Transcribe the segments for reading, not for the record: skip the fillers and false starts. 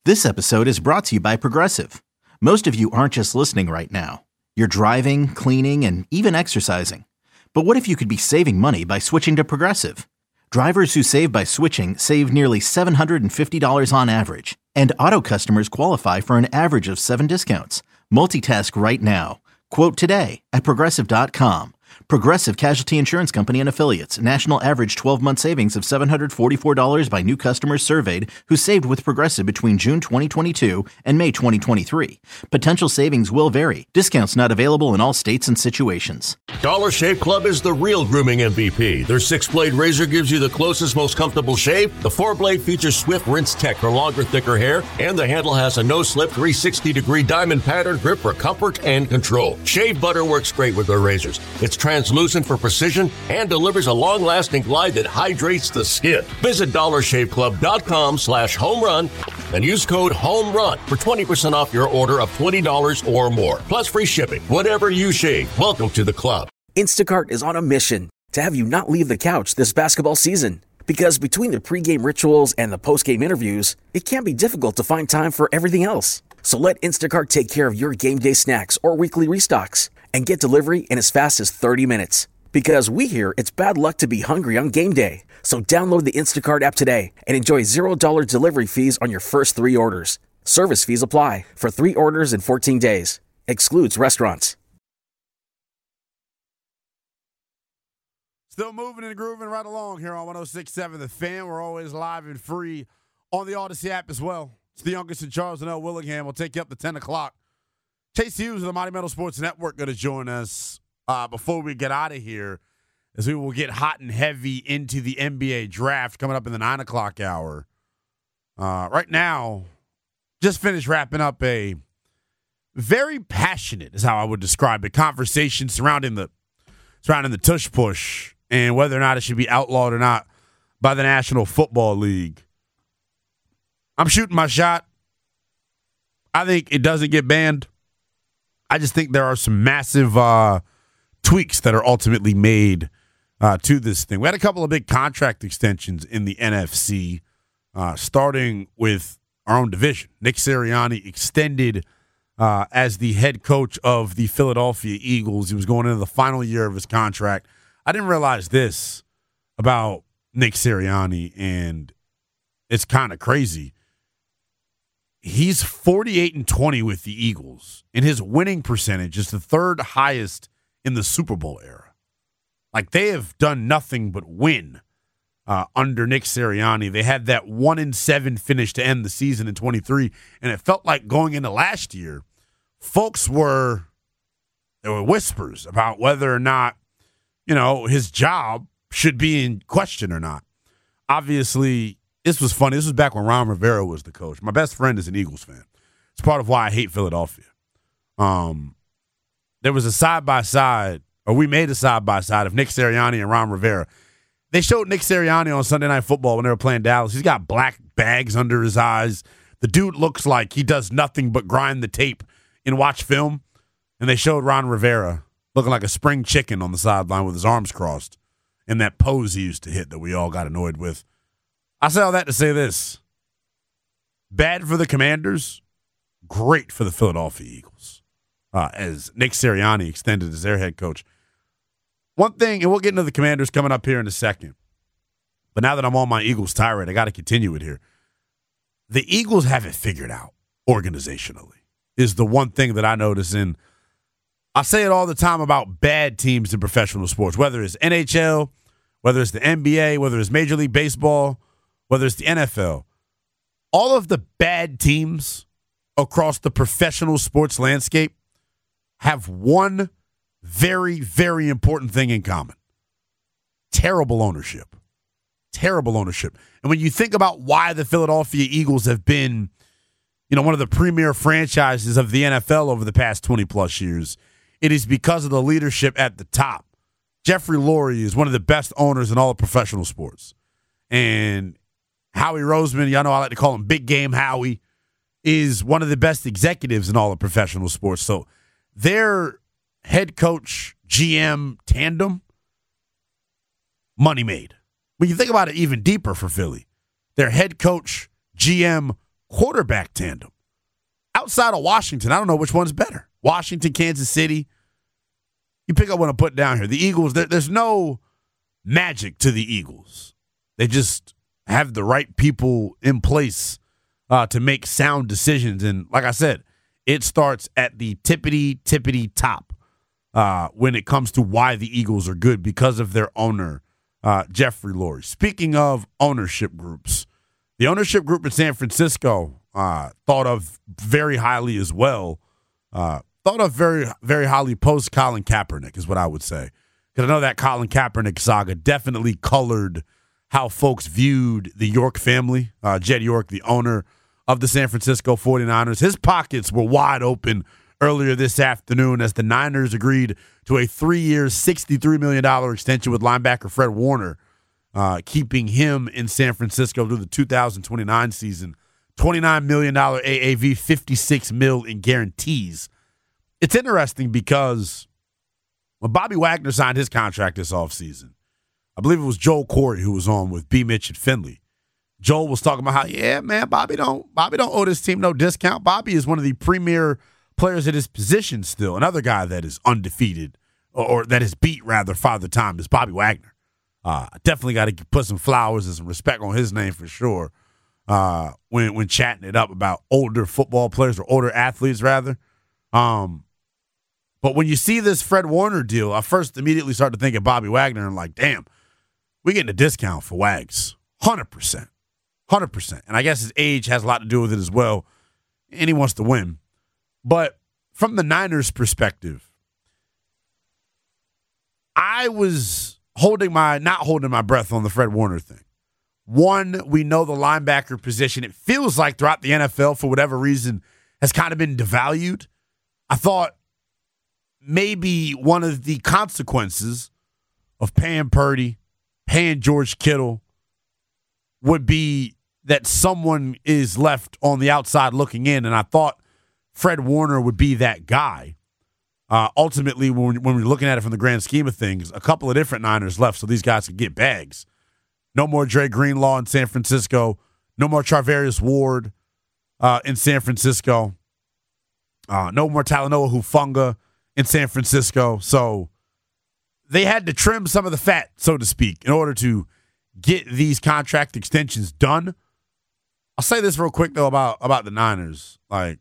This episode is brought to you by Progressive. Most of you aren't just listening right now. You're driving, cleaning, and even exercising. But what if you could be saving money by switching to Progressive? Drivers who save by switching save nearly $750 on average. And auto customers qualify for an average of 7 discounts. Multitask right now. Quote today at Progressive.com. Progressive Casualty Insurance Company and Affiliates. National average 12-month savings of $744 by new customers surveyed who saved with Progressive between June 2022 and May 2023. Potential savings will vary. Discounts not available in all states and situations. Dollar Shave Club is the real grooming MVP. Their 6-blade razor gives you the closest, most comfortable shave. The 4-blade features swift rinse tech for longer, thicker hair. And the handle has a no-slip 360-degree diamond pattern grip for comfort and control. Shave butter works great with their razors. It's translucent for precision and delivers a long-lasting glide that hydrates the skin. Visit DollarShaveClub.com/homerun and use code HOMERUN for 20% off your order of $20 or more. Plus free shipping. Whatever you shave, welcome to the club. Instacart is on a mission to have you not leave the couch this basketball season. Because between the pregame rituals and the postgame interviews, it can be difficult to find time for everything else. So let Instacart take care of your game day snacks or weekly restocks and get delivery in as fast as 30 minutes. Because we hear it's bad luck to be hungry on game day. So download the Instacart app today and enjoy $0 delivery fees on your first 3 orders. Service fees apply for 3 orders in 14 days. Excludes restaurants. Still moving and grooving right along here on 106.7 The Fan. We're always live and free on the Odyssey app as well. It's the youngest and Charles and L. Willingham. We'll take you up to 10 o'clock. Chase Hughes of the Mighty Metal Sports Network going to join us before we get out of here, as we will get hot and heavy into the NBA draft coming up in the 9 o'clock hour. Right now, just finished wrapping up a very passionate, is how I would describe it, conversation surrounding the tush push and whether or not it should be outlawed or not by the National Football League. I'm shooting my shot. I think it doesn't get banned. I just think there are some massive tweaks that are ultimately made to this thing. We had a couple of big contract extensions in the NFC, starting with our own division. Nick Sirianni extended as the head coach of the Philadelphia Eagles. He was going into the final year of his contract. I didn't realize this about Nick Sirianni, and it's kind of crazy. He's 48-20 with the Eagles, and his winning percentage is the 3rd highest in the Super Bowl era. Like, they have done nothing but win under Nick Sirianni. They had that 1-7 finish to end the season in 23, and it felt like going into last year, there were whispers about whether or not, his job should be in question or not. Obviously, this was funny. This was back when Ron Rivera was the coach. My best friend is an Eagles fan. It's part of why I hate Philadelphia. There was a side-by-side, or we made a side-by-side of Nick Sirianni and Ron Rivera. They showed Nick Sirianni on Sunday Night Football when they were playing Dallas. He's got black bags under his eyes. The dude looks like he does nothing but grind the tape and watch film. And they showed Ron Rivera looking like a spring chicken on the sideline with his arms crossed in that pose he used to hit that we all got annoyed with. I say all that to say this. Bad for the Commanders, great for the Philadelphia Eagles, as Nick Sirianni extended as their head coach. One thing, and we'll get into the Commanders coming up here in a second, but now that I'm on my Eagles tirade, I got to continue it here. The Eagles have it figured out organizationally, is the one thing that I notice. And I say it all the time about bad teams in professional sports, whether it's NHL, whether it's the NBA, whether it's Major League Baseball, whether it's the NFL. All of the bad teams across the professional sports landscape have one very, very important thing in common. Terrible ownership. Terrible ownership. And when you think about why the Philadelphia Eagles have been, one of the premier franchises of the NFL over the past 20-plus years, it is because of the leadership at the top. Jeffrey Lurie is one of the best owners in all of professional sports. And Howie Roseman, y'all know I like to call him Big Game Howie, is one of the best executives in all of professional sports. So their head coach, GM tandem, money made. When you think about it even deeper for Philly, their head coach, GM quarterback tandem. Outside of Washington, I don't know which one's better. Washington, Kansas City. You pick up what I'm putting down here. The Eagles, there's no magic to the Eagles. They just have the right people in place to make sound decisions. And like I said, it starts at the tippity top when it comes to why the Eagles are good, because of their owner, Jeffrey Lurie. Speaking of ownership groups, the ownership group in San Francisco thought of very highly as well. Thought of very, very highly post Colin Kaepernick is what I would say. Because I know that Colin Kaepernick saga definitely colored how folks viewed the York family. Jed York, the owner of the San Francisco 49ers. His pockets were wide open earlier this afternoon as the Niners agreed to a 3-year, $63 million extension with linebacker Fred Warner, keeping him in San Francisco through the 2029 season. $29 million AAV, $56 million in guarantees. It's interesting because when Bobby Wagner signed his contract this offseason, I believe it was Joel Corey who was on with B. Mitch and Finley. Joel was talking about how, yeah, man, Bobby don't owe this team no discount. Bobby is one of the premier players at his position still. Another guy that is undefeated, or that is beat, rather, Father Time, is Bobby Wagner. Definitely got to put some flowers and some respect on his name for sure when chatting it up about older football players, or older athletes, rather. But when you see this Fred Warner deal, I first immediately started to think of Bobby Wagner and like, damn, we're getting a discount for Wags. 100%. 100%. And I guess his age has a lot to do with it as well. And he wants to win. But from the Niners' perspective, I was not holding my breath on the Fred Warner thing. One, we know the linebacker position, it feels like throughout the NFL, for whatever reason, has kind of been devalued. I thought maybe one of the consequences of paying Purdy, paying George Kittle, would be that someone is left on the outside looking in, and I thought Fred Warner would be that guy. Ultimately, when we're looking at it from the grand scheme of things, a couple of different Niners left so these guys could get bags. No more Dre Greenlaw in San Francisco. No more Charvarius Ward in San Francisco. No more Talanoa Hufanga in San Francisco. So they had to trim some of the fat, so to speak, in order to get these contract extensions done. I'll say this real quick, though, about the Niners. Like,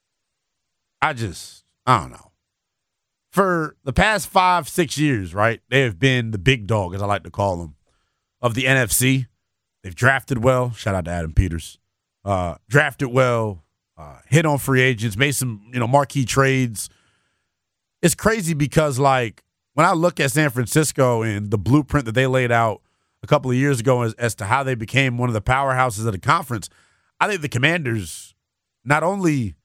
I don't know. For the past 5-6 years, right, they have been the big dog, as I like to call them, of the NFC. They've drafted well. Shout out to Adam Peters. Drafted well, hit on free agents, made some, marquee trades. It's crazy because, like, when I look at San Francisco and the blueprint that they laid out a couple of years ago as to how they became one of the powerhouses of the conference, I think the Commanders not only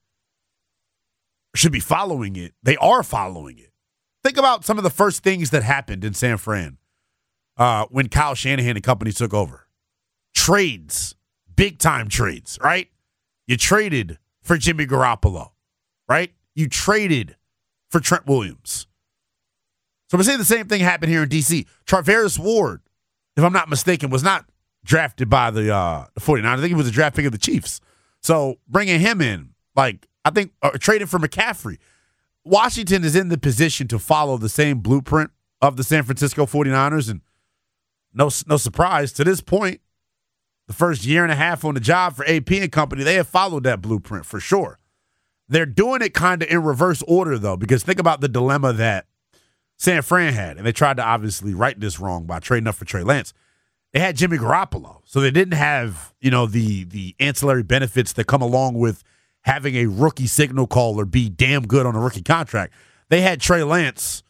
should be following it, they are following it. Think about some of the first things that happened in San Fran when Kyle Shanahan and company took over. Trades, big-time trades, right? You traded for Jimmy Garoppolo, right? You traded for Trent Williams. So I'm going to say the same thing happened here in D.C. Charvarius Ward, if I'm not mistaken, was not drafted by the 49ers. I think he was a draft pick of the Chiefs. So bringing him in, trading for McCaffrey. Washington is in the position to follow the same blueprint of the San Francisco 49ers, and no surprise, to this point, the first year and a half on the job for AP and company, they have followed that blueprint for sure. They're doing it kind of in reverse order, though, because think about the dilemma that San Fran had, and they tried to obviously right this wrong by trading up for Trey Lance. They had Jimmy Garoppolo, so they didn't have, the ancillary benefits that come along with having a rookie signal caller be damn good on a rookie contract. They had Trey Lance.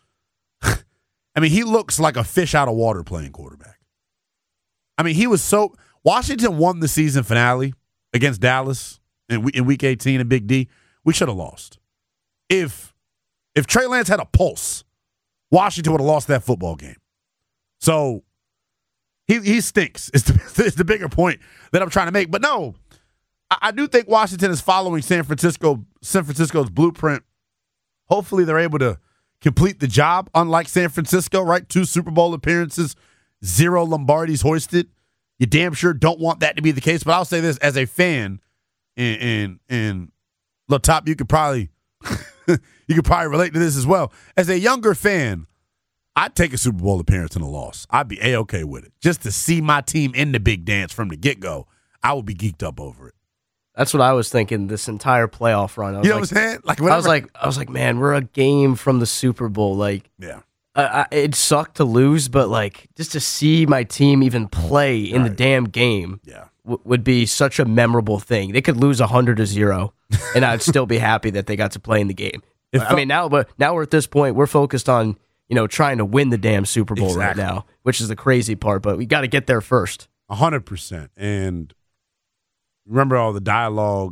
I mean, he looks like a fish out of water playing quarterback. I mean, Washington won the season finale against Dallas in Week 18 in Big D. We should have lost. If Trey Lance had a pulse, Washington would have lost that football game. So he stinks. It's the bigger point that I'm trying to make. But no, I do think Washington is following San Francisco's blueprint. Hopefully they're able to complete the job, unlike San Francisco, right? 2 Super Bowl appearances, 0 Lombardis hoisted. You damn sure don't want that to be the case. But I'll say this, as a fan and look, Top, you could probably relate to this as well. As a younger fan, I'd take a Super Bowl appearance and a loss. I'd be A-okay with it. Just to see my team in the big dance from the get-go, I would be geeked up over it. That's what I was thinking this entire playoff run. You know what I'm saying? I was like, man, we're a game from the Super Bowl. Like, yeah. It sucked to lose, but like just to see my team even play in the damn game would be such a memorable thing. They could lose 100-0, and I'd still be happy that they got to play in the game. Now we're at this point. We're focused on trying to win the damn Super Bowl right now, which is the crazy part. But we got to get there first. 100%. And remember all the dialogue.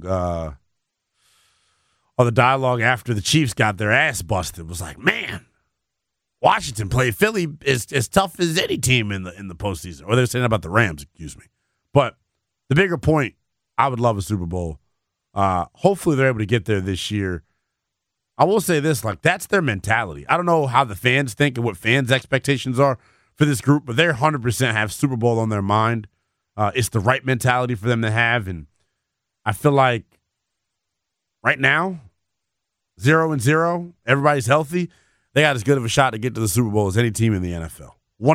After the Chiefs got their ass busted was like, man, Washington played Philly as tough as any team in the postseason. Or they're saying about the Rams, excuse me. But the bigger point, I would love a Super Bowl. Hopefully they're able to get there this year. I will say this, like, that's their mentality. I don't know how the fans think and what fans' expectations are for this group, but they 100% have Super Bowl on their mind. It's the right mentality for them to have, and I feel like right now, 0-0, everybody's healthy. They got as good of a shot to get to the Super Bowl as any team in the NFL.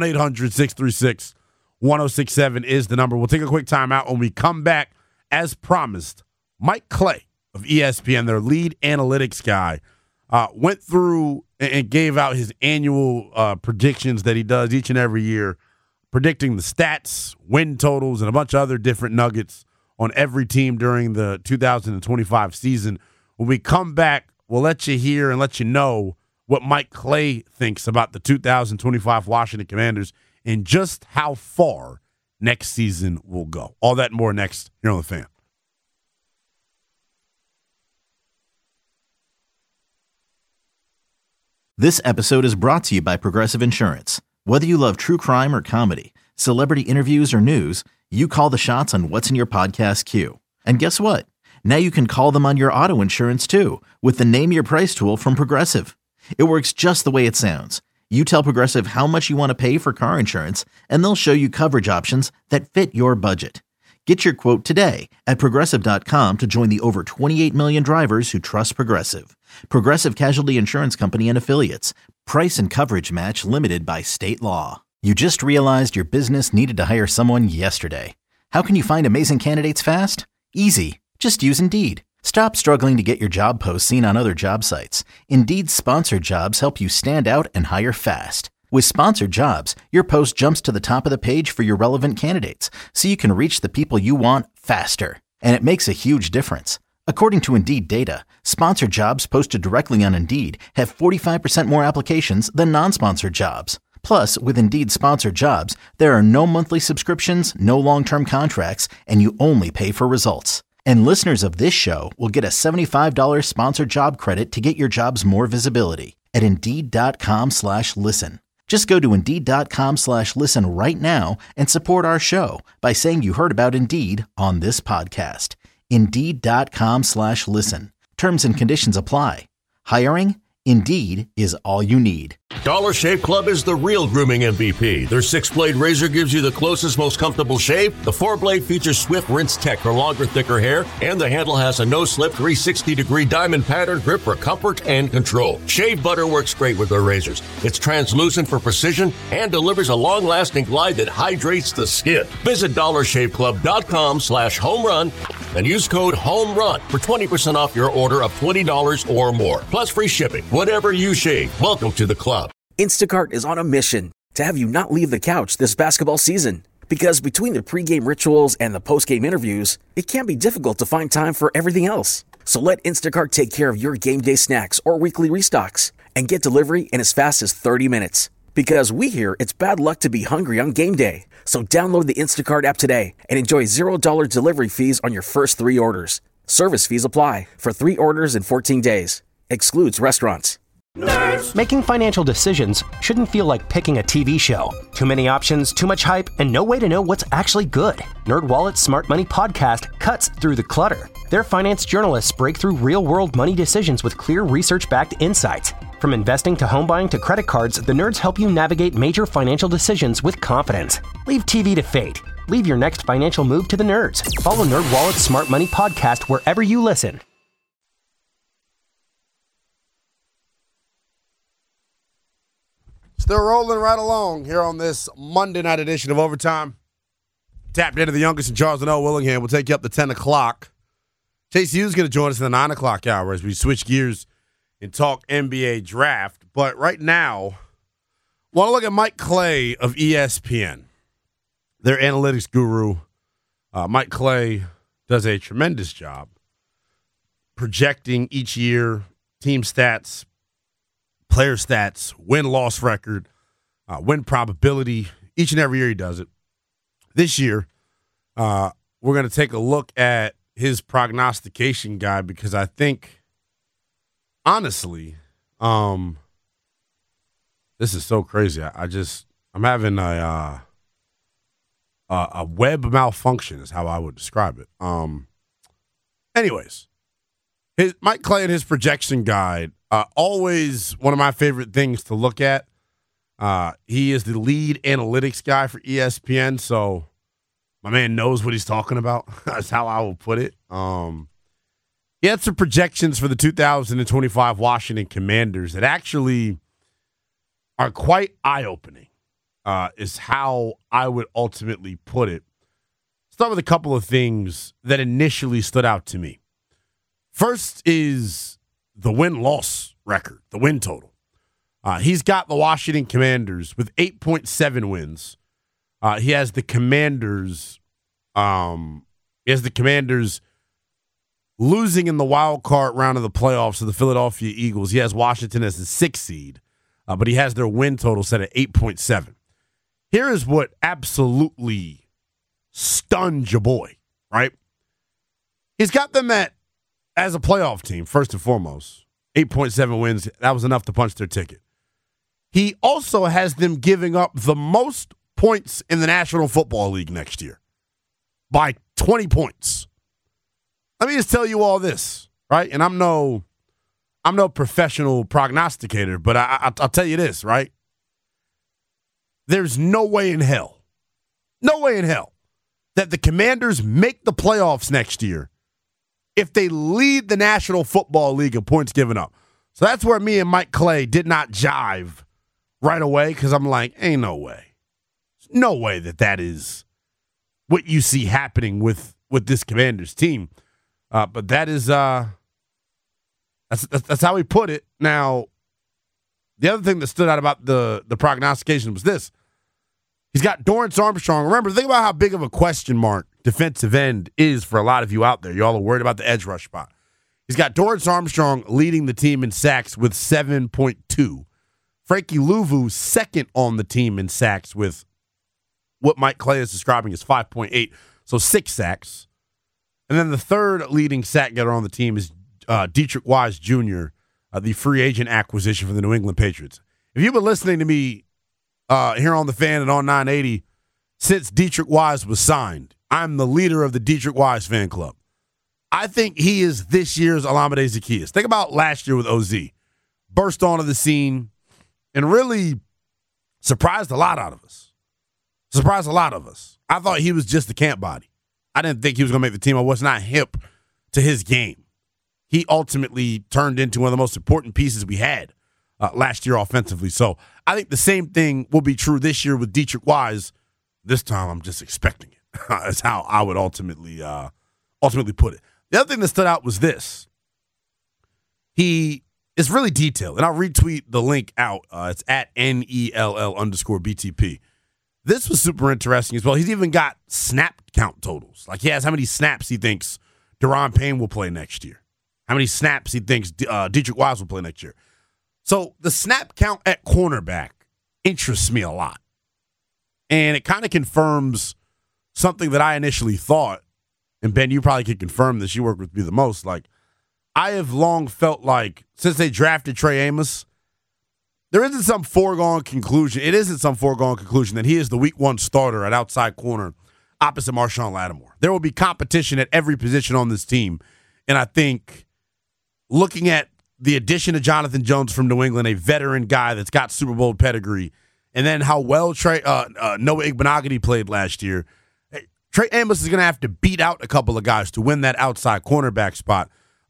1-800-636-1067 is the number. We'll take a quick timeout. When we come back, as promised, Mike Clay of ESPN, their lead analytics guy, went through and gave out his annual predictions that he does each and every year, predicting the stats, win totals, and a bunch of other different nuggets on every team during the 2025 season. When we come back, we'll let you hear and let you know what Mike Clay thinks about the 2025 Washington Commanders and just how far next season will go. All that and more next here on The Fan. This episode is brought to you by Progressive Insurance. Whether you love true crime or comedy, celebrity interviews or news, you call the shots on what's in your podcast queue. And guess what? Now you can call them on your auto insurance too with the Name Your Price tool from Progressive. It works just the way it sounds. You tell Progressive how much you want to pay for car insurance, and they'll show you coverage options that fit your budget. Get your quote today at Progressive.com to join the over 28 million drivers who trust Progressive. Progressive Casualty Insurance Company and Affiliates. Price and coverage match limited by state law. You just realized your business needed to hire someone yesterday. How can you find amazing candidates fast? Easy. Just use Indeed. Stop struggling to get your job posts seen on other job sites. Indeed's sponsored jobs help you stand out and hire fast. With sponsored jobs, your post jumps to the top of the page for your relevant candidates, so you can reach the people you want faster. And it makes a huge difference. According to Indeed data, sponsored jobs posted directly on Indeed have 45% more applications than non-sponsored jobs. Plus, with Indeed sponsored jobs, there are no monthly subscriptions, no long-term contracts, and you only pay for results. And listeners of this show will get a $75 sponsored job credit to get your jobs more visibility at Indeed.com/listen. Just go to Indeed.com/listen right now and support our show by saying you heard about Indeed on this podcast. Indeed.com/listen. Terms and conditions apply. Hiring? Indeed is all you need. Dollar Shave Club is the real grooming MVP. Their 6-blade razor gives you the closest, most comfortable shave. The 4-blade features swift rinse tech for longer, thicker hair, and the handle has a no-slip 360-degree diamond pattern grip for comfort and control. Shave butter works great with their razors. It's translucent for precision and delivers a long-lasting glide that hydrates the skin. Visit DollarShaveClub.com/homerun and use code HOMERUN for 20% off your order of $20 or more. Plus free shipping. Whatever you shave, welcome to the club. Instacart is on a mission to have you not leave the couch this basketball season. Because between the pregame rituals and the postgame interviews, it can be difficult to find time for everything else. So let Instacart take care of your game day snacks or weekly restocks and get delivery in as fast as 30 minutes. Because we hear it's bad luck to be hungry on game day. So download the Instacart app today and enjoy $0 delivery fees on your first 3 orders. Service fees apply for 3 orders in 14 days. Excludes restaurants. Nerds. Making financial decisions shouldn't feel like picking a TV show. Too many options, too much hype, and no way to know what's actually good. NerdWallet's Smart Money Podcast cuts through the clutter. Their finance journalists break through real-world money decisions with clear research-backed insights. From investing to home buying to credit cards, the Nerds help you navigate major financial decisions with confidence. Leave TV to fate. Leave your next financial move to the Nerds. Follow NerdWallet's Smart Money Podcast wherever you listen. Still rolling right along here on this Monday night edition of Overtime. Tapped into the youngest in Charles and L. Willingham. We'll take you up to 10 o'clock. Chase Hughes is going to join us in the 9 o'clock hour as we switch gears and talk NBA draft. But right now, want to look at Mike Clay of ESPN, their analytics guru. Mike Clay does a tremendous job projecting each year team stats, player stats, win-loss record, win probability. Each and every year he does it. This year, we're going to take a look at his prognostication guide because I think, honestly, this is so crazy. I'm having a web malfunction is how I would describe it. Anyways, Mike Clay and his projection guide, always one of my favorite things to look at. He is the lead analytics guy for ESPN, so my man knows what he's talking about. That's how I will put it. He had some projections for the 2025 Washington Commanders that actually are quite eye-opening, is how I would ultimately put it. Start with a couple of things that initially stood out to me. First is the win-loss record, the win total. He's got the Washington Commanders with 8.7 wins. He has the Commanders. Losing in the wild card round of the playoffs to the Philadelphia Eagles. He has Washington as the 6th seed, but he has their win total set at 8.7. Here is what absolutely stunned your boy, right? He's got them as a playoff team, first and foremost. 8.7 wins. That was enough to punch their ticket. He also has them giving up the most points in the National Football League next year by 20 points. Let me just tell you all this, right? And I'm no professional prognosticator, but I'll tell you this, right? There's no way in hell that the Commanders make the playoffs next year if they lead the National Football League in points given up. So that's where me and Mike Clay did not jive right away because I'm like, ain't no way. No way that is what you see happening with this Commanders team. But that is that's how he put it. Now, the other thing that stood out about the prognostication was this. He's got Dorrance Armstrong. Remember, think about how big of a question mark defensive end is for a lot of you out there. Y'all are worried about the edge rush spot. He's got Dorrance Armstrong leading the team in sacks with 7.2. Frankie Louvu second on the team in sacks with what Mike Clay is describing as 5.8, so 6 sacks. And then the third leading sack getter on the team is Deatrich Wise Jr., the free agent acquisition for the New England Patriots. If you've been listening to me here on The Fan and on 980 since Deatrich Wise was signed, I'm the leader of the Deatrich Wise fan club. I think he is this year's Olamide Zaccheaus. Think about last year with OZ. Burst onto the scene and really surprised a lot out of us. I thought he was just a camp body. I didn't think he was going to make the team. I was not hip to his game. He ultimately turned into one of the most important pieces we had last year offensively. So I think the same thing will be true this year with Deatrich Wise. This time I'm just expecting it. That's how I would ultimately put it. The other thing that stood out was this. He is really detailed, and I'll retweet the link out. It's at NELL_BTP. This was super interesting as well. He's even got snap count totals. Like he has how many snaps he thinks Daron Payne will play next year. How many snaps he thinks Deatrich Wise will play next year. So the snap count at cornerback interests me a lot. And it kind of confirms something that I initially thought. And Ben, you probably could confirm this. You work with me the most. Like, I have long felt like since they drafted Trey Amos, there isn't some foregone conclusion. It isn't some foregone conclusion that he is the week 1 starter at outside corner opposite Marshawn Lattimore. There will be competition at every position on this team. And I think looking at the addition of Jonathan Jones from New England, a veteran guy that's got Super Bowl pedigree, and then how well Noah Igbenogany played last year, Trey Amos is going to have to beat out a couple of guys to win that outside cornerback spot.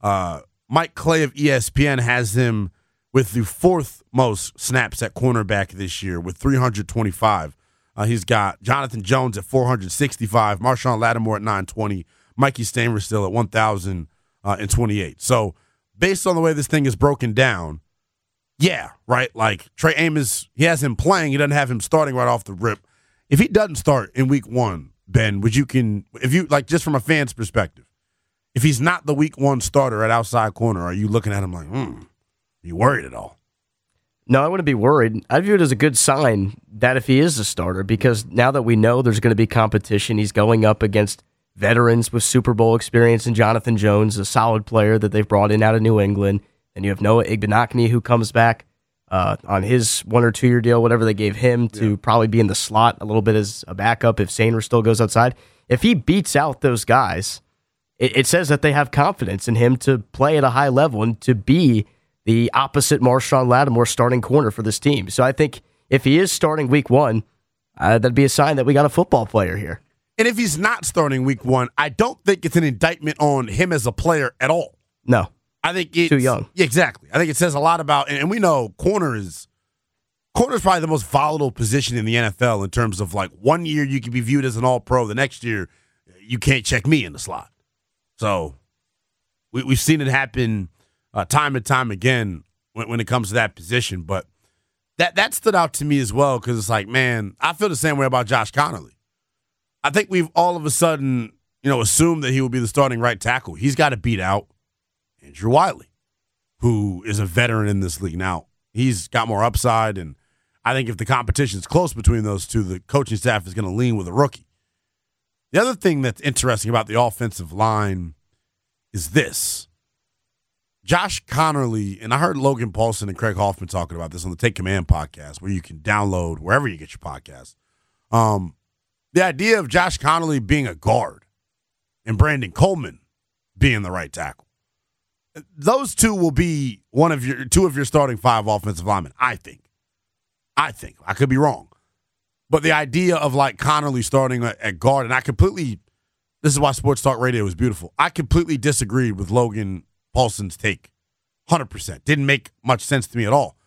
Mike Clay of ESPN has him with the fourth most snaps at cornerback this year with 325. He's got Jonathan Jones at 465, Marshawn Lattimore at 920, Mikey Stamer still at 1,028. So based on the way this thing is broken down, yeah, right? Like Trey Amos, he has him playing. He doesn't have him starting right off the rip. If he doesn't start in week one, Ben, just from a fan's perspective, if he's not the week one starter at outside corner, are you looking at him like, are you worried at all? No, I wouldn't be worried. I view it as a good sign that if he is a starter, because now that we know there's going to be competition, he's going up against veterans with Super Bowl experience and Jonathan Jones, a solid player that they've brought in out of New England. And you have Noah Igbenogany who comes back on his 1 or 2 year deal, whatever they gave him, to probably be in the slot a little bit as a backup if Sainer still goes outside. If he beats out those guys, it says that they have confidence in him to play at a high level and to be the opposite Marshawn Lattimore starting corner for this team. So I think if he is starting week one, that'd be a sign that we got a football player here. And if he's not starting week one, I don't think it's an indictment on him as a player at all. No. I think it's too young. Yeah, exactly. I think it says a lot about, and we know corner is probably the most volatile position in the NFL in terms of like 1 year you can be viewed as an all-pro, the next year you can't check me in the slot. So we've seen it happen time and time again when it comes to that position. But that stood out to me as well because it's like, man, I feel the same way about Josh Conerly. I think we've all of a sudden, assumed that he will be the starting right tackle. He's got to beat out Andrew Wiley, who is a veteran in this league. Now, he's got more upside, and I think if the competition is close between those two, the coaching staff is going to lean with a rookie. The other thing that's interesting about the offensive line is this. Josh Conerly, and I heard Logan Paulson and Craig Hoffman talking about this on the Take Command podcast, where you can download wherever you get your podcast. The idea of Josh Conerly being a guard and Brandon Coleman being the right tackle. Those two will be two of your starting five offensive linemen, I think. I could be wrong. But the idea of like Conerly starting at guard, and this is why Sports Talk Radio is beautiful. I completely disagreed with Logan Paulson's take. 100%. Didn't make much sense to me at all.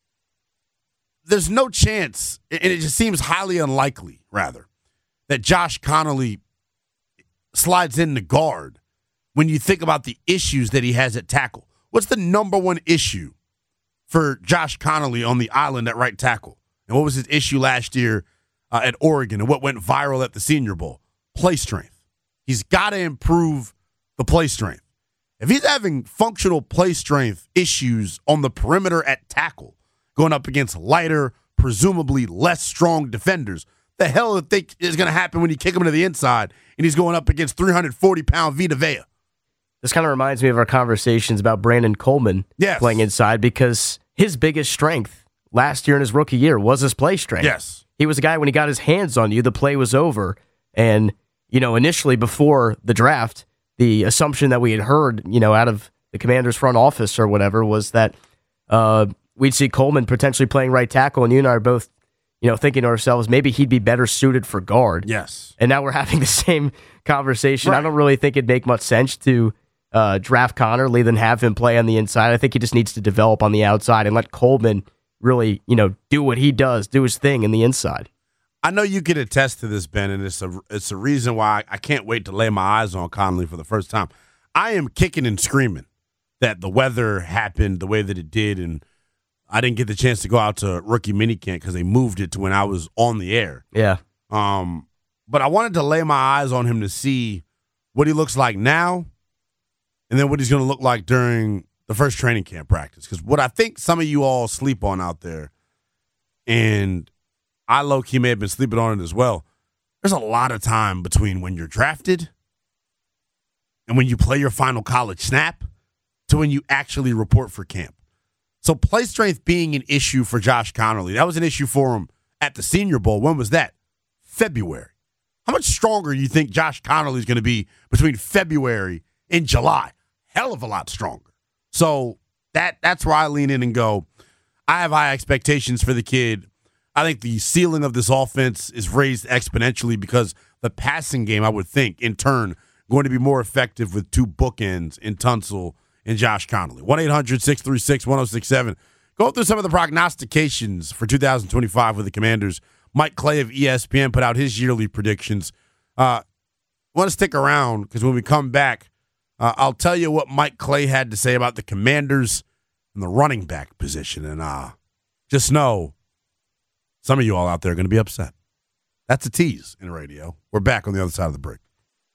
There's no chance, and it just seems highly unlikely, rather, that Josh Conerly slides in the guard when you think about the issues that he has at tackle. What's the number one issue for Josh Conerly on the island at right tackle? And what was his issue last year at Oregon and what went viral at the Senior Bowl? Play strength. He's got to improve the play strength. If he's having functional play strength issues on the perimeter at tackle, going up against lighter, presumably less strong defenders, the hell is going to happen when you kick him to the inside and he's going up against 340-pound Vita Vea? This kind of reminds me of our conversations about Brandon Coleman playing inside, because his biggest strength last year in his rookie year was his play strength. Yes. He was a guy, when he got his hands on you, the play was over. And, initially before the draft, the assumption that we had heard, out of the Commanders' front office or whatever was that we'd see Coleman potentially playing right tackle, and you and I are both, thinking to ourselves, maybe he'd be better suited for guard. Yes. And now we're having the same conversation. Right. I don't really think it'd make much sense to draft Conerly than have him play on the inside. I think he just needs to develop on the outside and let Coleman really, do what he does, do his thing in the inside. I know you can attest to this, Ben, and it's a reason why I can't wait to lay my eyes on Conerly for the first time. I am kicking and screaming that the weather happened the way that it did, and I didn't get the chance to go out to rookie minicamp because they moved it to when I was on the air. Yeah. But I wanted to lay my eyes on him to see what he looks like now and then what he's going to look like during the first training camp practice. Because what I think some of you all sleep on out there, and I low-key may have been sleeping on it as well, there's a lot of time between when you're drafted and when you play your final college snap to when you actually report for camp. So play strength being an issue for Josh Conerly. That was an issue for him at the Senior Bowl. When was that? February. How much stronger do you think Josh Conerly is going to be between February and July? Hell of a lot stronger. So That's where I lean in and go, I have high expectations for the kid. I think the ceiling of this offense is raised exponentially because the passing game, I would think, in turn, going to be more effective with two bookends in Tunsil and Josh Connolly. 1-800-636-1067. Go through some of the prognostications for 2025 with the Commanders. Mike Clay of ESPN put out his yearly predictions. I want to stick around because when we come back, I'll tell you what Mike Clay had to say about the Commanders and the running back position. And just know some of you all out there are going to be upset. That's a tease in radio. We're back on the other side of the break.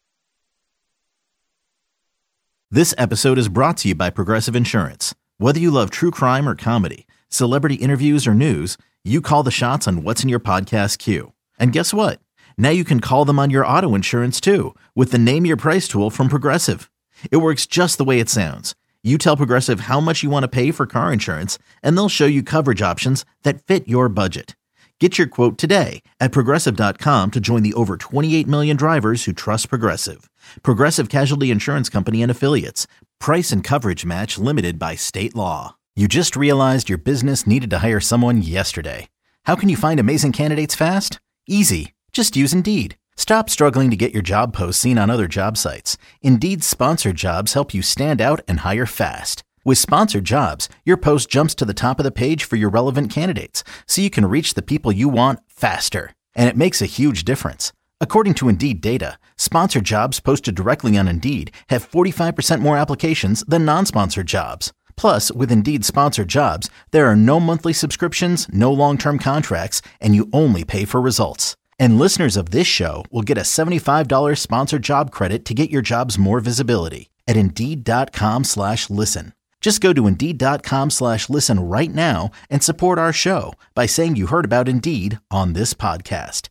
This episode is brought to you by Progressive Insurance. Whether you love true crime or comedy, celebrity interviews or news, you call the shots on what's in your podcast queue. And guess what? Now you can call them on your auto insurance too with the Name Your Price tool from Progressive. It works just the way it sounds. You tell Progressive how much you want to pay for car insurance, and they'll show you coverage options that fit your budget. Get your quote today at Progressive.com to join the over 28 million drivers who trust Progressive. Progressive Casualty Insurance Company and Affiliates. Price and coverage match limited by state law. You just realized your business needed to hire someone yesterday. How can you find amazing candidates fast? Easy. Just use Indeed. Stop struggling to get your job posts seen on other job sites. Indeed's sponsored jobs help you stand out and hire fast. With sponsored jobs, your post jumps to the top of the page for your relevant candidates, so you can reach the people you want faster. And it makes a huge difference. According to Indeed data, sponsored jobs posted directly on Indeed have 45% more applications than non-sponsored jobs. Plus, with Indeed sponsored jobs, there are no monthly subscriptions, no long-term contracts, and you only pay for results. And listeners of this show will get a $75 sponsored job credit to get your jobs more visibility at Indeed.com/listen. Just go to Indeed.com/listen right now and support our show by saying you heard about Indeed on this podcast.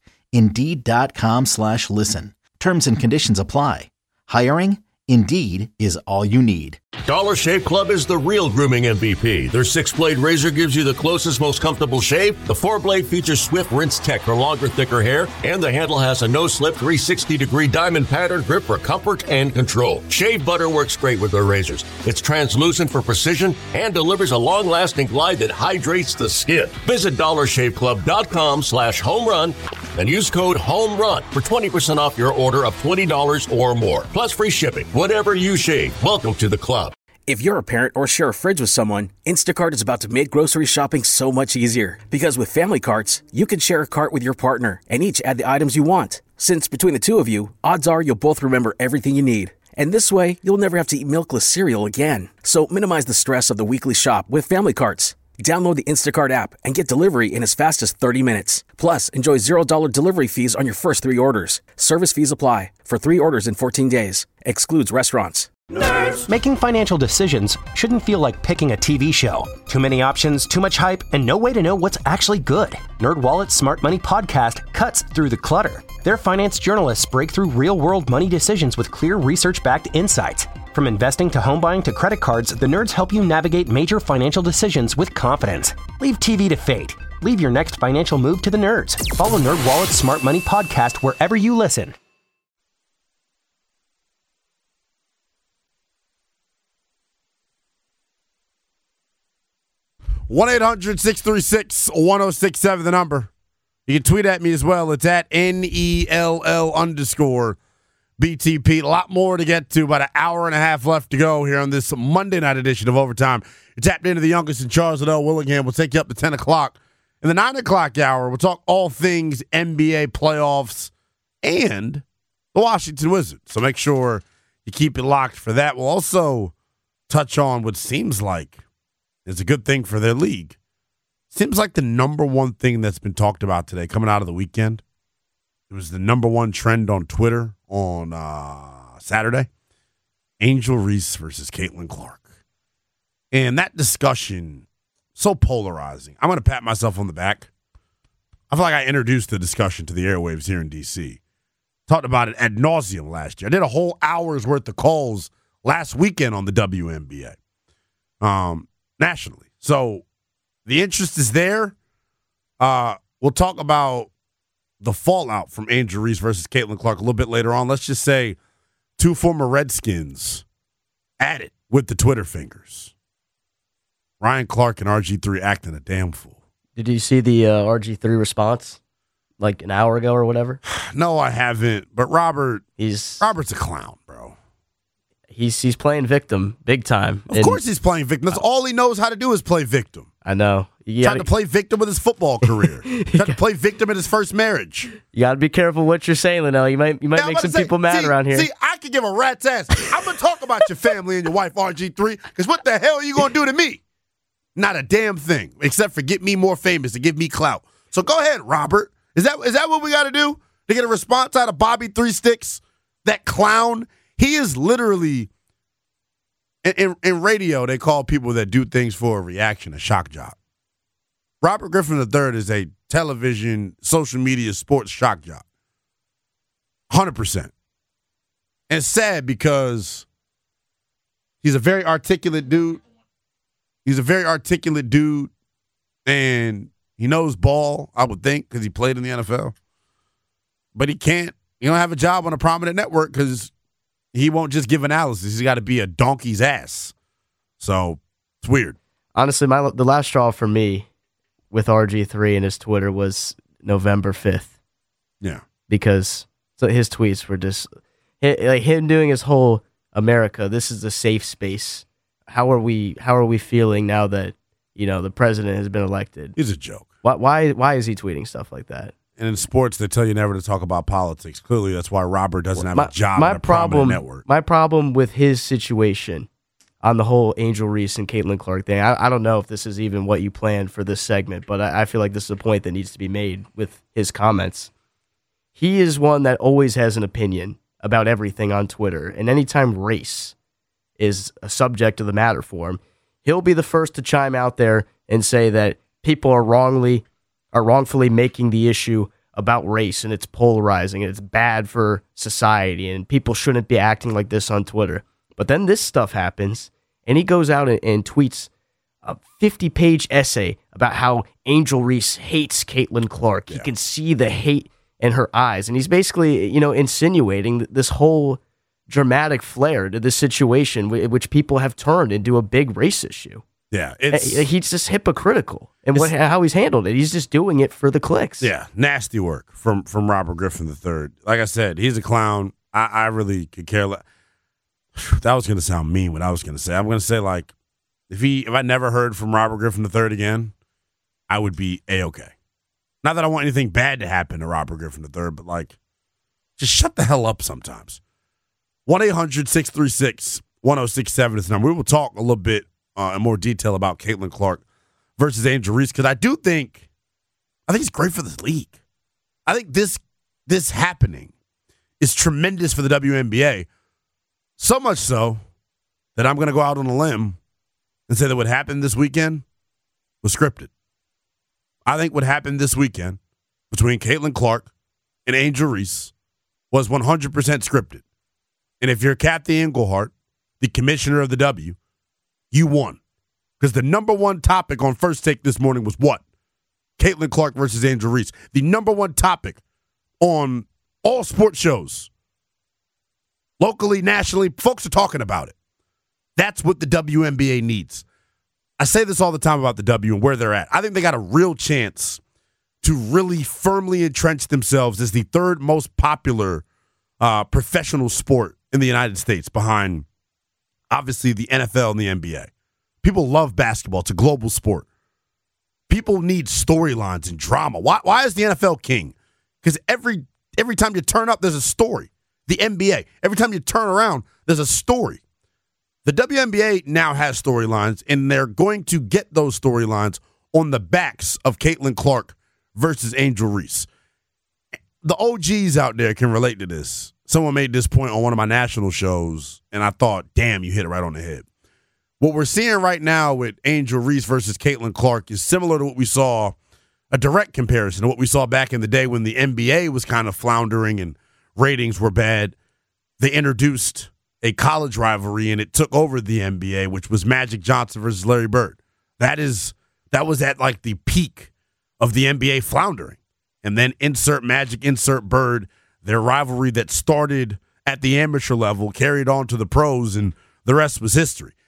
Indeed.com/listen. Terms and conditions apply. Hiring? Indeed is all you need. Dollar Shave Club is the real grooming MVP. Their 6-blade razor gives you the closest, most comfortable shave. The 4-blade features swift rinse tech for longer, thicker hair, and the handle has a no-slip 360-degree diamond pattern grip for comfort and control. Shave butter works great with their razors. It's translucent for precision and delivers a long-lasting glide that hydrates the skin. Visit DollarShaveClub.com/homerun and use code HOMERUN for 20% off your order of $20 or more. Plus free shipping. Whatever you shave, welcome to the club. If you're a parent or share a fridge with someone, Instacart is about to make grocery shopping so much easier. Because with family carts, you can share a cart with your partner and each add the items you want. Since between the two of you, odds are you'll both remember everything you need. And this way, you'll never have to eat milkless cereal again. So minimize the stress of the weekly shop with family carts. Download the Instacart app and get delivery in as fast as 30 minutes. Plus, enjoy $0 delivery fees on your first 3 orders. Service fees apply. For 3 orders in 14 days. Excludes restaurants. Nerds. Making financial decisions shouldn't feel like picking a TV show. Too many options, too much hype, and no way to know what's actually good. NerdWallet's Smart Money Podcast cuts through the clutter. Their finance journalists break through real-world money decisions with clear research-backed insights. From investing to home buying to credit cards, the nerds help you navigate major financial decisions with confidence. Leave TV to fate. Leave your next financial move to the nerds. Follow NerdWallet's Smart Money Podcast wherever you listen. 1-800-636-1067, the number. You can tweet at me as well. It's at NELL_BTP. A lot more to get to. About an hour and a half left to go here on this Monday night edition of Overtime. You're tapped into the youngest in Charles Liddell Willingham. We'll take you up to 10 o'clock. In the 9 o'clock hour, we'll talk all things NBA playoffs and the Washington Wizards. So make sure you keep it locked for that. We'll also touch on what seems like is a good thing for their league. Seems like the number one thing that's been talked about today coming out of the weekend. It was the number one trend on Twitter on Saturday. Angel Reese versus Caitlin Clark. And that discussion, so polarizing. I'm going to pat myself on the back. I feel like I introduced the discussion to the airwaves here in D.C. Talked about it ad nauseum last year. I did a whole hour's worth of calls last weekend on the WNBA. Nationally. So the interest is there. We'll talk about the fallout from Angel Reese versus Caitlin Clark a little bit later on. Let's just say 2 former Redskins at it with the Twitter fingers. Ryan Clark and RG3 acting a damn fool. Did you see the RG3 response like an hour ago or whatever? No, I haven't. But Robert's a clown, bro. He's playing victim big time. Of course he's playing victim. That's all he knows how to do is play victim. I know. Tried to play victim with his football career. Tried to play victim in his first marriage. You got to be careful what you're saying, Linnell. You might make some people mad around here. See, I can give a rat's ass. I'm going to talk about your family and your wife, RG3, because what the hell are you going to do to me? Not a damn thing, except for get me more famous and give me clout. So go ahead, Robert. Is that what we got to do to get a response out of Bobby Three Sticks? That clown? He is literally, in radio, they call people that do things for a reaction a shock jock. Robert Griffin III is a television, social media, sports shock jock. 100%. And it's sad because he's a very articulate dude. And he knows ball, I would think, because he played in the NFL. But he don't have a job on a prominent network because he won't just give analysis. He's got to be a donkey's ass. So it's weird. Honestly, the last straw for me with RG3 and his Twitter was November 5th. Yeah. Because his tweets were just like him doing his whole America, this is a safe space. How are we feeling now that, the president has been elected? He's a joke. Why is he tweeting stuff like that? And in sports, they tell you never to talk about politics. Clearly, that's why Robert doesn't have a job on a prominent network. My problem with his situation on the whole Angel Reese and Caitlin Clark thing, I don't know if this is even what you planned for this segment, but I feel like this is a point that needs to be made with his comments. He is one that always has an opinion about everything on Twitter, and anytime race is a subject of the matter for him, he'll be the first to chime out there and say that people are wrongfully making the issue about race, and it's polarizing, and it's bad for society, and people shouldn't be acting like this on Twitter. But then this stuff happens, and he goes out and tweets a 50-page essay about how Angel Reese hates Caitlin Clark. Yeah. He can see the hate in her eyes, and he's basically, insinuating this whole dramatic flair to this situation, which people have turned into a big race issue. Yeah, he's just hypocritical, and how he's handled it. He's just doing it for the clicks. Yeah, nasty work from Robert Griffin III. Like I said, he's a clown. I really could care less. That was going to sound mean. What I was going to say, I'm going to say like, if I never heard from Robert Griffin III again, I would be A-okay. Not that I want anything bad to happen to Robert Griffin III, but like, just shut the hell up sometimes. 1-800-636-1067 is the number. We will talk a little bit in more detail about Caitlin Clark versus Angel Reese, because I think it's great for this league. I think this happening is tremendous for the WNBA. So much so that I'm going to go out on a limb and say that what happened this weekend was scripted. I think what happened this weekend between Caitlin Clark and Angel Reese was 100% scripted. And if you're Kathy Engelhart, the commissioner of the W, you won. Because the number one topic on First Take this morning was what? Caitlin Clark versus Angel Reese. The number one topic on all sports shows. Locally, nationally, folks are talking about it. That's what the WNBA needs. I say this all the time about the W and where they're at. I think they got a real chance to really firmly entrench themselves as the third most popular professional sport in the United States, behind, obviously, the NFL and the NBA. People love basketball. It's a global sport. People need storylines and drama. Why is the NFL king? Because every time you turn up, there's a story. The NBA, every time you turn around, there's a story. The WNBA now has storylines, and they're going to get those storylines on the backs of Caitlin Clark versus Angel Reese. The OGs out there can relate to this. Someone made this point on one of my national shows, and I thought, damn, you hit it right on the head. What we're seeing right now with Angel Reese versus Caitlin Clark is similar to what we saw, a direct comparison to what we saw back in the day when the NBA was kind of floundering and ratings were bad. They introduced a college rivalry, and it took over the NBA, which was Magic Johnson versus Larry Bird. That was at like the peak of the NBA floundering. And then insert Magic, insert Bird, their rivalry that started at the amateur level, carried on to the pros, and the rest was history.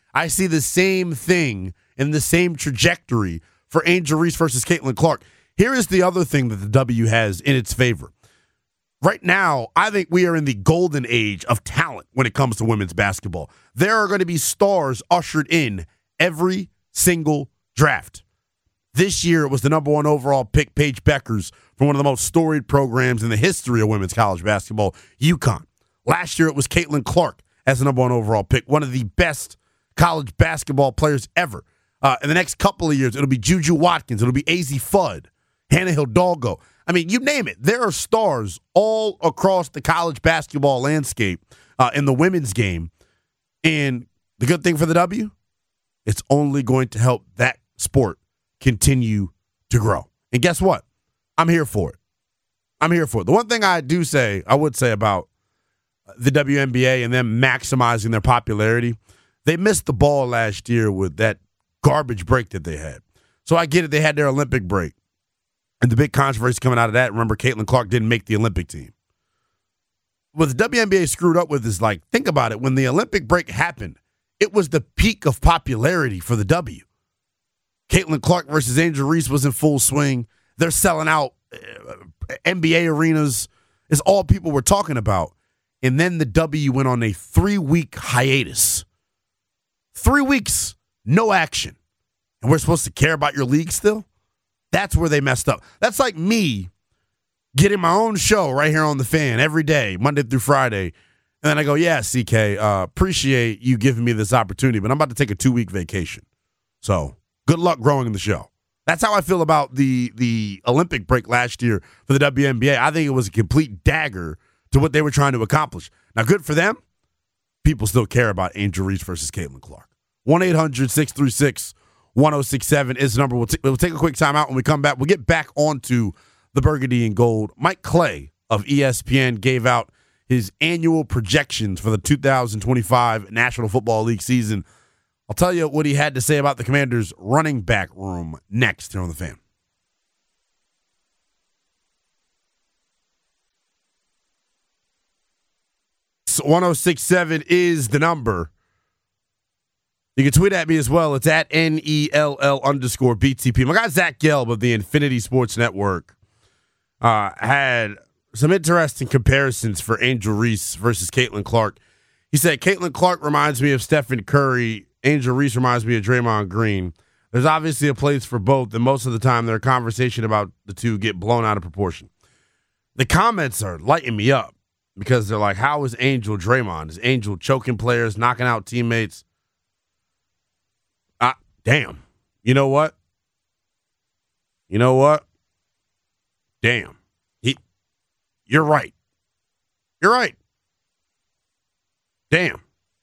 I see the same thing and the same trajectory for Angel Reese versus Caitlin Clark. Here is the other thing that the W has in its favor. Right now, I think we are in the golden age of talent when it comes to women's basketball. There are going to be stars ushered in every single draft. This year, it was the number 1 overall pick, Paige Beckers, from one of the most storied programs in the history of women's college basketball, UConn. Last year, it was Caitlin Clark as the number 1 overall pick, one of the best college basketball players ever. In the next couple of years, it'll be Juju Watkins. It'll be AZ Fudd, Hannah Hidalgo. I mean, you name it. There are stars all across the college basketball landscape in the women's game. And the good thing for the W, it's only going to help that sport continue to grow. And guess what? I'm here for it. I'm here for it. The one thing I would say about the WNBA and them maximizing their popularity, they missed the ball last year with that garbage break that they had. So I get it. They had their Olympic break. And the big controversy coming out of that, remember, Caitlin Clark didn't make the Olympic team. What the WNBA screwed up with is, like, think about it. When the Olympic break happened, it was the peak of popularity for the W. Caitlin Clark versus Angel Reese was in full swing. They're selling out NBA arenas. It's all people were talking about. And then the W went on a 3-week hiatus. 3 weeks, no action. And we're supposed to care about your league still? That's where they messed up. That's like me getting my own show right here on The Fan every day, Monday through Friday. And then I go, yeah, CK, appreciate you giving me this opportunity, but I'm about to take a 2-week vacation. So good luck growing the show. That's how I feel about the Olympic break last year for the WNBA. I think it was a complete dagger to what they were trying to accomplish. Now, good for them. People still care about Angel Reese versus Caitlin Clark. 1-800-636-1067 is the number. We'll take a quick time out. When we come back, we'll get back onto the burgundy and gold. Mike Clay of ESPN gave out his annual projections for the 2025 National Football League season. I'll tell you what he had to say about the Commanders' running back room next here on The Fan. 1067 is the number. You can tweet at me as well. It's at NELL_BTP. My guy Zach Gelb of the Infinity Sports Network had some interesting comparisons for Angel Reese versus Caitlin Clark. He said, Caitlin Clark reminds me of Stephen Curry. Angel Reese reminds me of Draymond Green. There's obviously a place for both, and most of the time their conversation about the two get blown out of proportion. The comments are lighting me up because they're like, how is Angel Draymond? Is Angel choking players, knocking out teammates? Damn. You know what? Damn. You're right. You're right. Damn.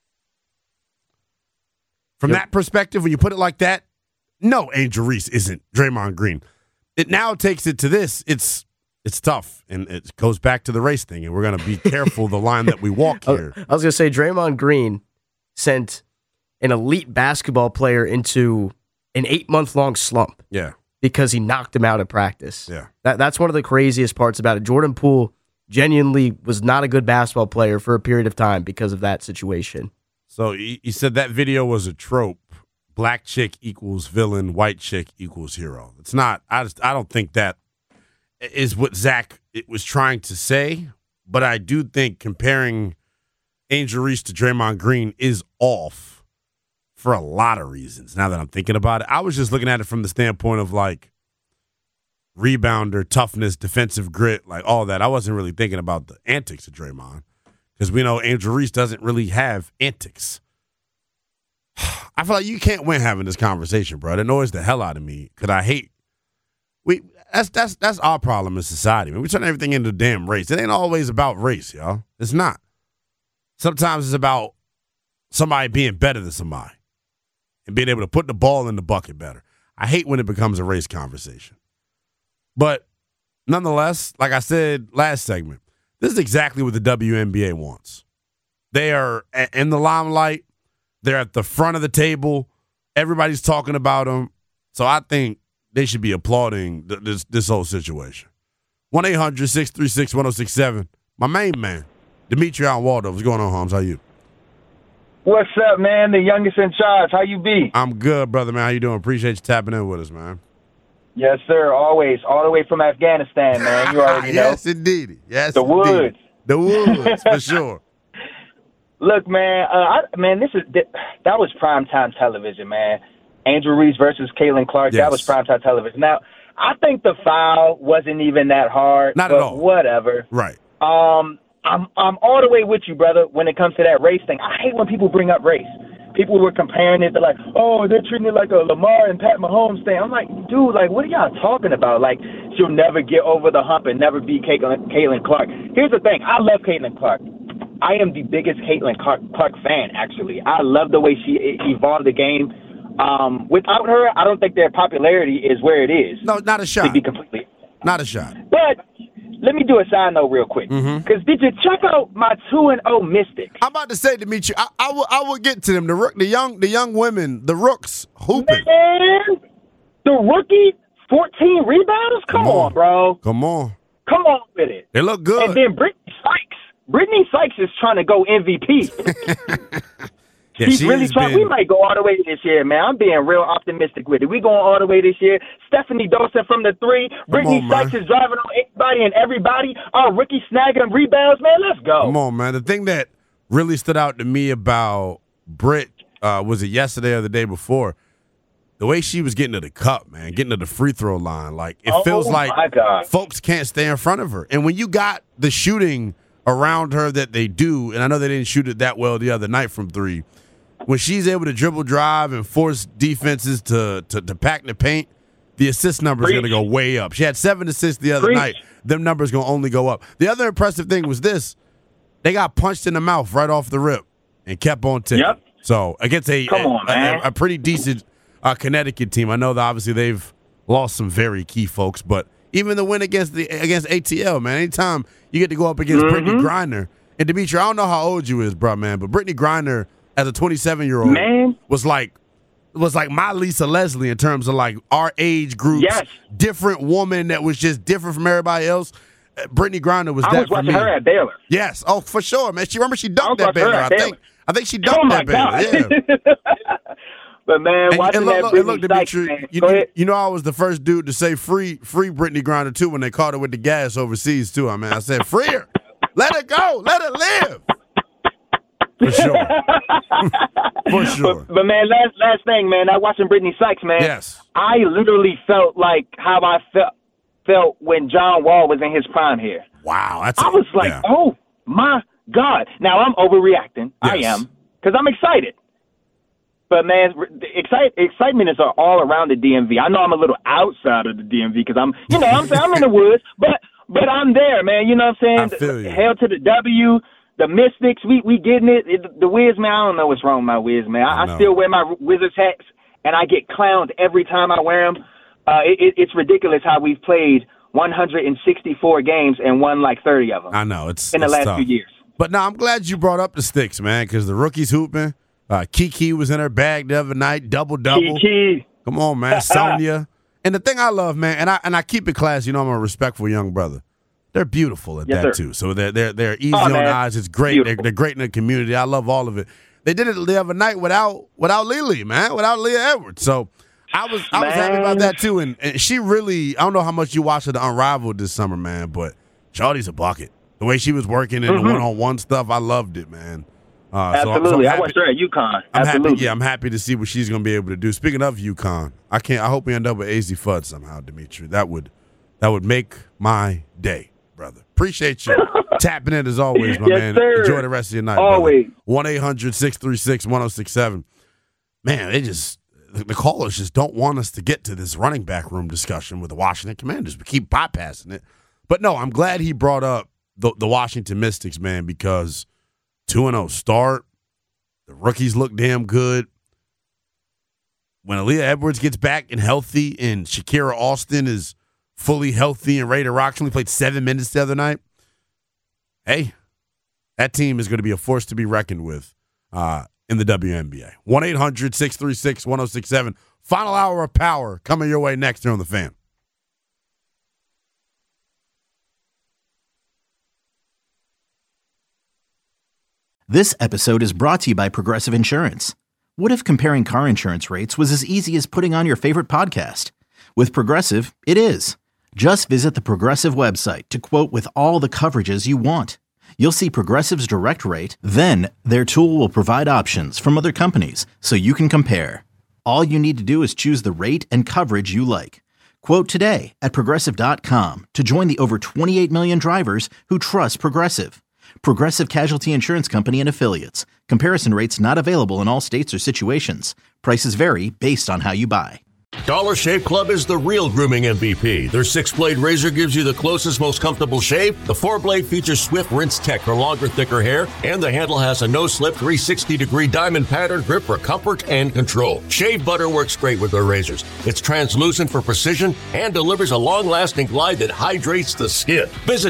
From that perspective, when you put it like that, no, Angel Reese isn't Draymond Green. It now takes it to this. It's tough, and it goes back to the race thing, and we're going to be careful the line that we walk here. I was going to say Draymond Green sent an elite basketball player into an 8-month-long slump. Yeah. Because he knocked him out at practice. Yeah. That's one of the craziest parts about it. Jordan Poole genuinely was not a good basketball player for a period of time because of that situation. So he said that video was a trope. Black chick equals villain, white chick equals hero. It's not. I don't think that is what Zach was trying to say, but I do think comparing Angel Reese to Draymond Green is off for a lot of reasons. Now that I'm thinking about it, I was just looking at it from the standpoint of like rebounder, toughness, defensive grit, like all that. I wasn't really thinking about the antics of Draymond because we know Angel Reese doesn't really have antics. I feel like you can't win having this conversation, bro. It annoys the hell out of me because I hate. That's our problem in society. We turn everything into damn race. It ain't always about race, y'all. It's not. Sometimes it's about somebody being better than somebody and being able to put the ball in the bucket better. I hate when it becomes a race conversation. But nonetheless, like I said last segment, this is exactly what the WNBA wants. They are in the limelight. They're at the front of the table. Everybody's talking about them. So I think they should be applauding this whole situation. 1-800-636-1067. My main man, Dimitri Alwaldo. What's going on, Holmes? How are you? What's up, man? The youngest in charge. How you be? I'm good, brother, man. How you doing? Appreciate you tapping in with us, man. Yes, sir. Always. All the way from Afghanistan, man. You already know. Yes, indeed. Yes, The indeed. woods. The woods, for sure. Look, man. That was primetime television, man. Angel Reese versus Caitlin Clark. Yes. That was primetime television. Now, I think the foul wasn't even that hard. Not but at all. Whatever. Right. I'm all the way with you, brother, when it comes to that race thing. I hate when people bring up race. People were comparing it to like, oh, they're treating it like a Lamar and Pat Mahomes thing. I'm like, dude, like, what are y'all talking about? Like, she'll never get over the hump and never beat Caitlin Clark. Here's the thing. I love Caitlin Clark. I am the biggest Caitlin Clark fan, actually. I love the way she evolved the game. Without her, I don't think their popularity is where it is. No, not a shot. To be completely. Not a shot. But let me do a side note real quick. Because did you check out my 2-0 Mystics? I'm about to say, Dimitri, I will get to them. The young women, the rooks hooping. Man, the rookie, 14 rebounds? Come on, bro. Come on. Come on with it. They look good. And then Brittany Sykes is trying to go MVP. Yeah, She's really trying. We might go all the way this year, man. I'm being real optimistic with it. We going all the way this year. Stephanie Dawson from the 3. Brittany Sykes is driving on anybody and everybody. Our rookie snagging rebounds, man. Let's go. Come on, man. The thing that really stood out to me about Britt, was it yesterday or the day before? The way she was getting to the cup, man, getting to the free throw line. Like, it feels like folks can't stay in front of her. And when you got the shooting around her that they do, and I know they didn't shoot it that well the other night from 3, when she's able to dribble drive and force defenses to pack the paint, the assist number is going to go way up. She had 7 assists the other night. Them numbers going to only go up. The other impressive thing was this. They got punched in the mouth right off the rip and kept on ticking. Yep. So against a pretty decent Connecticut team. I know that obviously they've lost some very key folks, but even the win against ATL, man, anytime you get to go up against Brittany Griner, and Dimitri, I don't know how old you is, bro, man, but Brittany Griner as a 27-year-old was like my Lisa Leslie in terms of like our age groups, different woman that was just different from everybody else. Brittany Griner was that for me. I was watching her at Baylor. Yes, oh for sure, man. She dunked that Baylor. I think she dunked that Baylor. Yeah. But man, watching that Brittany Sykes, Dimitri, you know I was the first dude to say free Brittany Griner too when they caught her with the gas overseas too. I mean, I said free her, let her go, let her live. For sure. For sure. But man, last thing, man, I watching Brittany Sykes, man. Yes. I literally felt like how I felt when John Wall was in his prime here. Wow. I was like, oh, my God. Now, I'm overreacting. Yes. I am. Because I'm excited. But, man, excitement is all around the DMV. I know I'm a little outside of the DMV because I'm in the woods. But I'm there, man. You know what I'm saying? I feel you. Hail to the W. The Mystics, we getting it. The Wiz, man, I don't know what's wrong with my Wiz, man. I still wear my Wizards hats, and I get clowned every time I wear them. It's ridiculous how we've played 164 games and won like 30 of them. I know. It's in the last tough. few years. But no, I'm glad you brought up the sticks, man, because the rookies hooping. Kiki was in her bag the other night, double-double. Kiki. Come on, man. Sonia. And the thing I love, man, and I keep it classy. You know I'm a respectful young brother. They're beautiful at that, too. So they're easy on the eyes. It's great. They're great in the community. I love all of it. They did it the other night without Lily, man, without Leah Edwards. So I was happy about that, too. And she really, I don't know how much you watched her the Unrivaled this summer, man, but Shawty's a bucket. The way she was working in the one-on-one stuff, I loved it, man. Absolutely. I watched her at UConn. I'm happy to see what she's going to be able to do. Speaking of UConn, I hope we end up with AZ Fudd somehow, Dimitri. That would make my day. Brother, appreciate you tapping in as always, my man. Sir. Enjoy the rest of your night. Always. 1-800-636-1067. Man, the callers just don't want us to get to this running back room discussion with the Washington Commanders. We keep bypassing it. But no, I'm glad he brought up the Washington Mystics, man, because 2-0 start. The rookies look damn good. When Aaliyah Edwards gets back and healthy and Shakira Austin is fully healthy and ready to rock. She only played 7 minutes the other night. Hey, that team is going to be a force to be reckoned with in the WNBA. 1-800-636-1067. Final hour of power coming your way next here on The Fan. This episode is brought to you by Progressive Insurance. What if comparing car insurance rates was as easy as putting on your favorite podcast? With Progressive, it is. Just visit the Progressive website to quote with all the coverages you want. You'll see Progressive's direct rate, then their tool will provide options from other companies so you can compare. All you need to do is choose the rate and coverage you like. Quote today at Progressive.com to join the over 28 million drivers who trust Progressive. Progressive Casualty Insurance Company and Affiliates. Comparison rates not available in all states or situations. Prices vary based on how you buy. Dollar Shave Club is the real grooming MVP. Their 6-blade razor gives you the closest, most comfortable shave. The 4-blade features swift rinse tech for longer, thicker hair. And the handle has a no-slip 360-degree diamond pattern grip for comfort and control. Shave butter works great with their razors. It's translucent for precision and delivers a long-lasting glide that hydrates the skin. Visit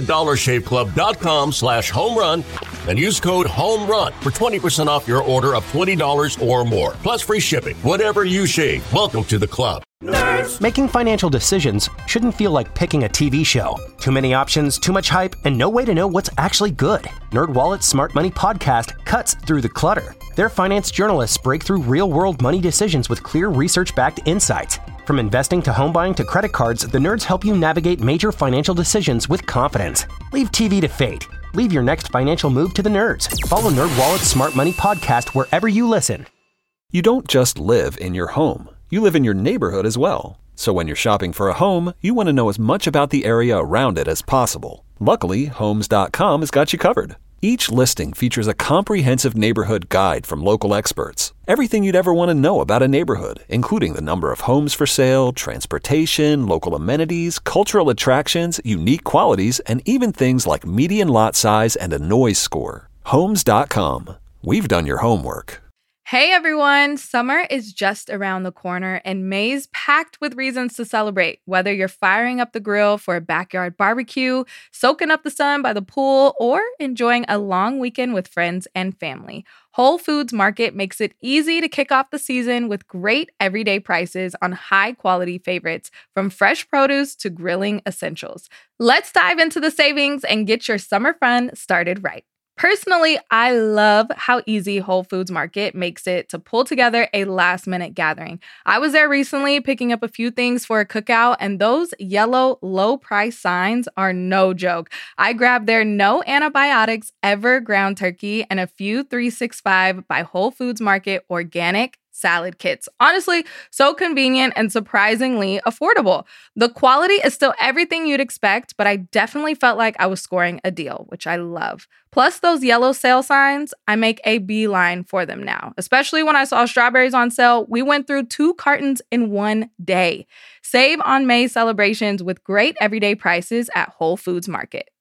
DollarShaveClub.com/homerun and use code HOMERUN for 20% off your order of $20 or more. Plus free shipping. Whatever you shave, welcome to the club. Nerds. Making financial decisions shouldn't feel like picking a TV show. Too many options, too much hype, and no way to know what's actually good. NerdWallet's Smart Money Podcast cuts through the clutter. Their finance journalists break through real-world money decisions with clear research-backed insights. From investing to home buying to credit cards, the nerds help you navigate major financial decisions with confidence. Leave TV to fate. Leave your next financial move to the nerds. Follow NerdWallet's Smart Money Podcast wherever you listen. You don't just live in your home. You live in your neighborhood as well. So when you're shopping for a home, you want to know as much about the area around it as possible. Luckily, Homes.com has got you covered. Each listing features a comprehensive neighborhood guide from local experts. Everything you'd ever want to know about a neighborhood, including the number of homes for sale, transportation, local amenities, cultural attractions, unique qualities, and even things like median lot size and a noise score. Homes.com. We've done your homework. Hey everyone, summer is just around the corner and May's packed with reasons to celebrate. Whether you're firing up the grill for a backyard barbecue, soaking up the sun by the pool, or enjoying a long weekend with friends and family, Whole Foods Market makes it easy to kick off the season with great everyday prices on high-quality favorites, from fresh produce to grilling essentials. Let's dive into the savings and get your summer fun started right. Personally, I love how easy Whole Foods Market makes it to pull together a last-minute gathering. I was there recently picking up a few things for a cookout, and those yellow low-price signs are no joke. I grabbed their no antibiotics ever ground turkey and a few 365 by Whole Foods Market organic salad kits. Honestly, so convenient and surprisingly affordable. The quality is still everything you'd expect, but I definitely felt like I was scoring a deal, which I love. Plus those yellow sale signs, I make a beeline for them now. Especially when I saw strawberries on sale, we went through 2 cartons in one day. Save on May celebrations with great everyday prices at Whole Foods Market.